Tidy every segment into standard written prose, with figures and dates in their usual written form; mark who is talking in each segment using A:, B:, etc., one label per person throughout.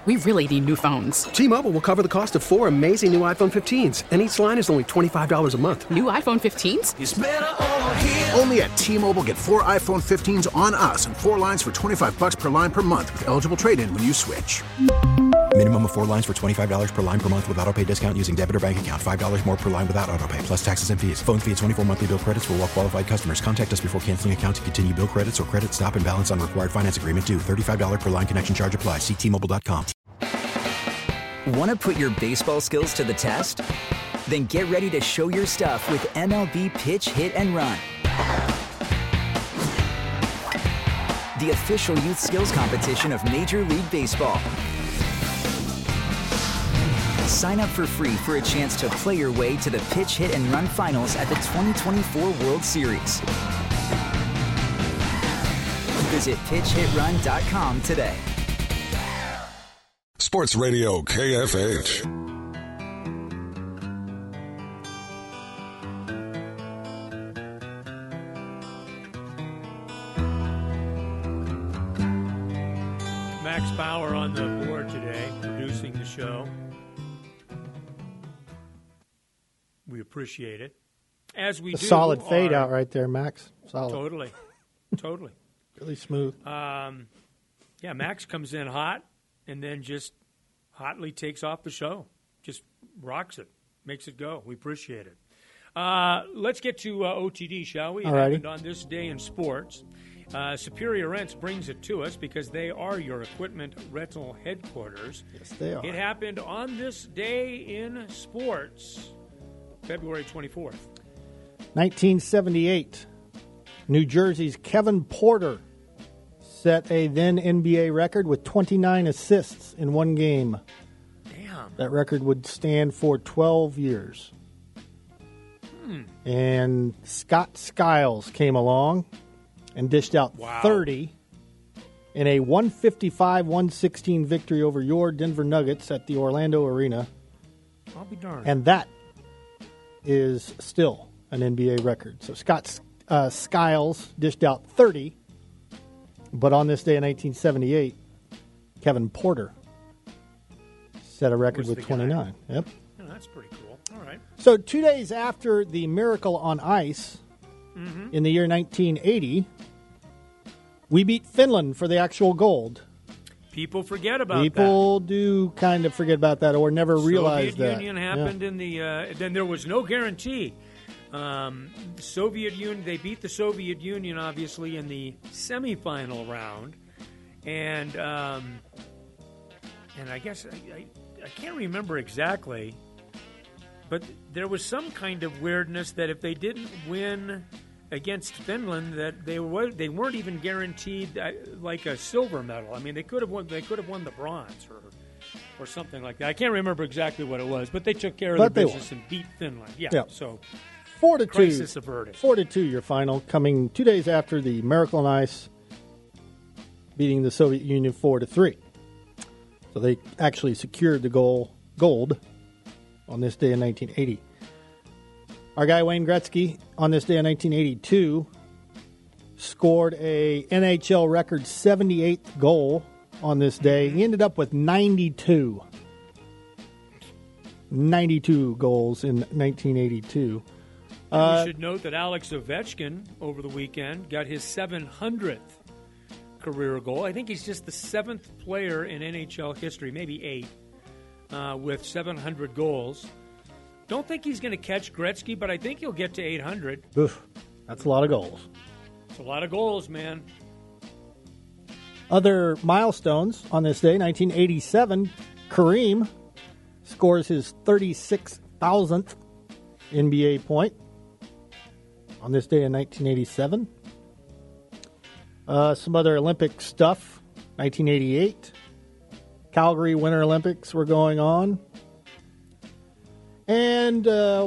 A: We really need new phones.
B: T-Mobile will cover the cost of 4 amazing new iPhone 15s, and each line is only $25 a month.
A: New iPhone 15s?
C: It's better over here.
D: Only at T-Mobile, get 4 iPhone 15s on us and 4 lines for $25 per line per month with eligible trade-in when you switch.
E: Minimum of 4 lines for $25 per line per month with autopay discount using debit or bank account. $5 more per line without autopay, plus taxes and fees. Phone fee at 24 monthly bill credits for well-qualified customers. Contact us before canceling account to continue bill credits or credit stop and balance on required finance agreement due. $35 per line connection charge applies. See T-Mobile.com.
F: Want to put your baseball skills to the test? Then get ready to show your stuff with MLB Pitch, Hit, and Run. The official youth skills competition of Major League Baseball. Sign up for free for a chance to play your way to the Pitch, Hit, and Run finals at the 2024 World Series. Visit pitchhitrun.com today.
G: Sports Radio KFH.
H: Max Bauer on the board today, producing the show. We appreciate it. As we do.
I: Solid fade out right there, Max. Solid.
H: Totally.
I: Really smooth.
H: Yeah, Max comes in hot and then just hotly takes off the show. Just rocks it. Makes it go. We appreciate it. Let's get to OTD, shall we? It happened on this day in sports. Superior Rents brings it to us because they are your equipment rental headquarters.
I: Yes, they are.
H: It happened on this day in sports, February 24th.
I: 1978, New Jersey's Kevin Porter set a then NBA record with 29 assists in one game.
H: Damn.
I: That record would stand for 12 years. And Scott Skiles came along and dished out 30 in a 155-116 victory over your Denver Nuggets at the Orlando Arena.
H: I'll be darned.
I: And that is still an NBA record. So Scott Skiles dished out 30, but on this day in 1978, Kevin Porter set a record with 29. Yep.
H: Oh, that's pretty cool. All right.
I: So 2 days after the Miracle on Ice in the year 1980, we beat Finland for the actual gold.
H: People forget about that.
I: People do kind of forget about that or never realize that.
H: Soviet Union happened in the then there was no guarantee. Soviet Union, they beat the Soviet Union obviously in the semifinal round, and I guess I can't remember exactly, but there was some kind of weirdness that if they didn't win against Finland, that they weren't even guaranteed like a silver medal. I mean, they could have won the bronze or something like that. I can't remember exactly what it was, but they took care of their business and beat Finland. Yeah. So
I: 4-2.
H: Crisis averted.
I: 4-2 your final, coming 2 days after the Miracle on Ice beating the Soviet Union 4-3. So they actually secured the gold on this day in 1980. Our guy Wayne Gretzky on this day in 1982 scored a NHL record 78th goal on this day. He ended up with 92 goals in 1982.
H: We should note that Alex Ovechkin over the weekend got his 700th career goal. I think he's just the 7th player in NHL history, maybe 8, with 700 goals. Don't think he's going to catch Gretzky, but I think he'll get to 800.
I: Oof, that's a lot of goals.
H: It's a lot of goals, man.
I: Other milestones on this day, 1987, Kareem scores his 36,000th NBA point on this day in 1987. Some other Olympic stuff, 1988. Calgary Winter Olympics were going on. And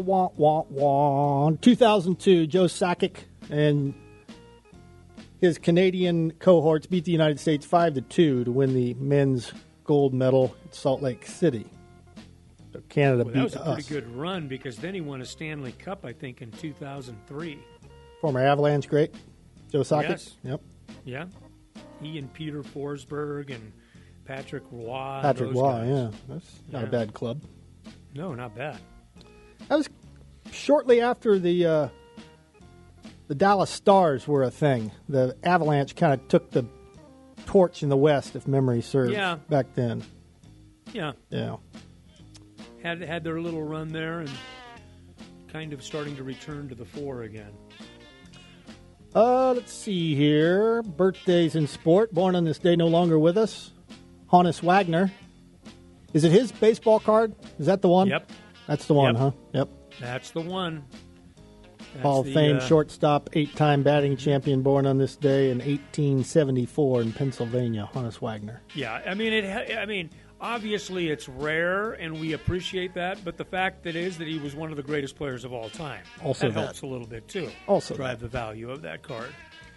I: 2002, Joe Sakic and his Canadian cohorts beat the United States 5-2 to win the men's gold medal at Salt Lake City. So Canada beat us.
H: That was a pretty good run because then he won a Stanley Cup, I think, in 2003.
I: Former Avalanche great, Joe Sakic.
H: Yes.
I: Yep.
H: Yeah. He and Peter Forsberg and Patrick Roy.
I: Patrick
H: those
I: Roy,
H: guys.
I: yeah. That's not a bad club.
H: No, not bad.
I: That was shortly after the Dallas Stars were a thing. The Avalanche kind of took the torch in the West, if memory serves, back then.
H: Yeah.
I: Yeah.
H: Had their little run there and kind of starting to return to the fore again.
I: Let's see here. Birthdays in sport. Born on this day, no longer with us. Honus Wagner. Is it his baseball card? Is that the one?
H: Yep.
I: That's the one,
H: Yep.
I: huh? Yep.
H: That's the one. That's
I: Hall of
H: the,
I: Fame shortstop, 8-time batting champion, born on this day in 1874 in Pennsylvania. Honus Wagner.
H: Yeah, I mean, obviously it's rare, and we appreciate that. But the fact that is that he was one of the greatest players of all time.
I: Also
H: that
I: that.
H: helps a little bit too.
I: Also
H: drive the value of that card.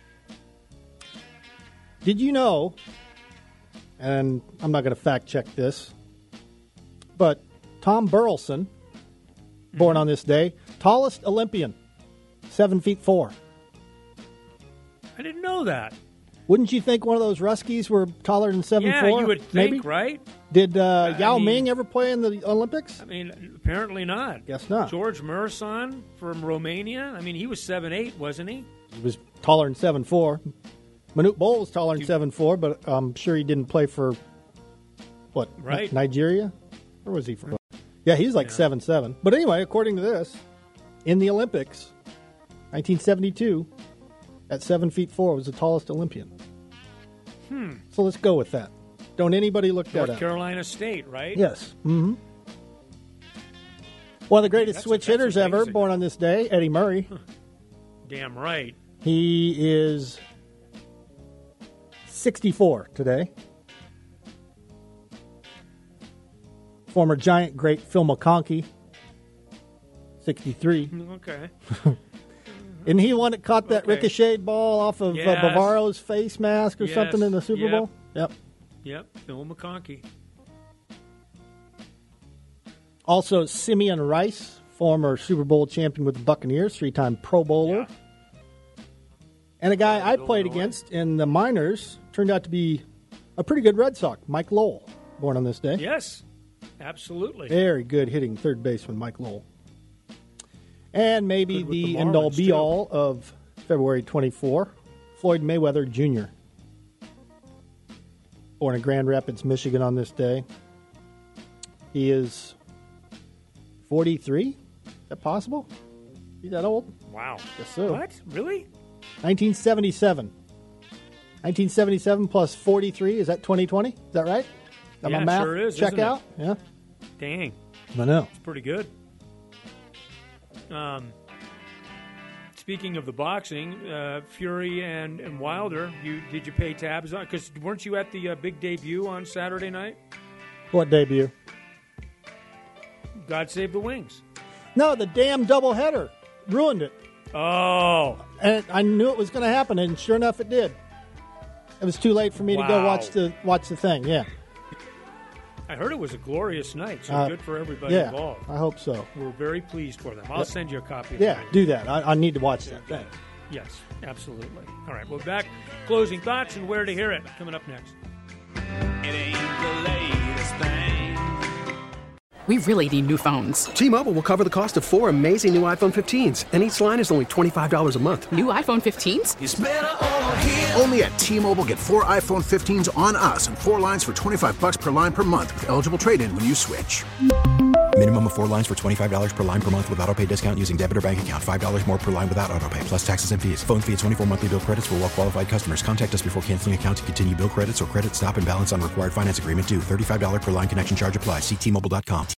I: Did you know, and I'm not going to fact check this, but Tom Burleson, born on this day, tallest Olympian, 7'4".
H: I didn't know that.
I: Wouldn't you think one of those Ruskies were taller than 7'4"?
H: Yeah, you would think,
I: maybe?
H: right?
I: Did Yao Ming ever play in the Olympics?
H: I mean, apparently not.
I: Guess not.
H: George Murson from Romania. I mean, he was 7'8", wasn't he?
I: He was taller than 7'4". Manute Bol was taller than 7'4", but I'm sure he didn't play for, what,
H: right.
I: Nigeria? Where was he from? Yeah, he was like 7'7". But anyway, according to this, in the Olympics, 1972, at 7'4" was the tallest Olympian. So let's go with that. Don't anybody look that
H: North
I: up.
H: Carolina State, right?
I: Yes. Mm-hmm. One of the greatest
H: That's
I: switch hitters ever,
H: amazing.
I: born on this day, Eddie Murray.
H: Damn right.
I: He is 64 today. Former Giant great Phil McConkey, 63.
H: Okay.
I: Isn't he one that caught that
H: Okay.
I: ricocheted ball off of
H: Yes.
I: Bavaro's face mask or
H: Yes.
I: something in the Super
H: Yep.
I: Bowl? Yep.
H: Yep, Phil McConkey.
I: Also, Simeon Rice, former Super Bowl champion with the Buccaneers, 3-time Pro Bowler.
H: Yeah.
I: And a guy I
H: Illinois.
I: played against in the minors turned out to be a pretty good Red Sox, Mike Lowell, born on this day.
H: Yes, absolutely.
I: Very good hitting third baseman, Mike Lowell. And maybe
H: Good with
I: the
H: the
I: end-all,
H: Marlins,
I: be-all of February 24, Floyd Mayweather Jr., born in Grand Rapids, Michigan on this day. He is 43? Is that possible? He's that old?
H: Wow.
I: Guess so.
H: What? Really?
I: 1977. 1977 plus 43, is that 2020? Is that right? Got
H: Yeah,
I: my math
H: sure is,
I: check
H: isn't it?
I: out? Yeah.
H: Dang,
I: I know.
H: it's pretty good. Speaking of the boxing, Fury and Wilder, did you pay tabs on? Because weren't you at the big debut on Saturday night?
I: What debut?
H: God Save the Wings.
I: No, the damn doubleheader ruined it.
H: Oh,
I: And I knew it was going to happen, and sure enough, it did. It was too late for me to go
H: Wow.
I: watch the thing. Yeah,
H: I heard it was a glorious night, so good for everybody
I: yeah.
H: involved.
I: I hope so.
H: We're very pleased for them. I'll send you a copy of
I: Yeah,
H: it.
I: do that. I need to watch that. Thanks.
H: Yes, absolutely. All right, we're back. Closing thoughts and where to hear it coming up next.
C: It ain't the latest thing.
A: We really need new phones.
B: T-Mobile will cover the cost of 4 amazing new iPhone 15s, and each line is only $25 a month.
A: New iPhone 15s?
C: It's better over here.
D: Only at T-Mobile, get 4 iPhone 15s on us and 4 lines for $25 per line per month with eligible trade-in when you switch.
E: Minimum of 4 lines for $25 per line per month with autopay discount using debit or bank account. $5 more per line without autopay, plus taxes and fees. Phone fee at 24 monthly bill credits for well-qualified customers. Contact us before canceling account to continue bill credits or credit stop and balance on required finance agreement due. $35 per line connection charge applies. See T-Mobile.com.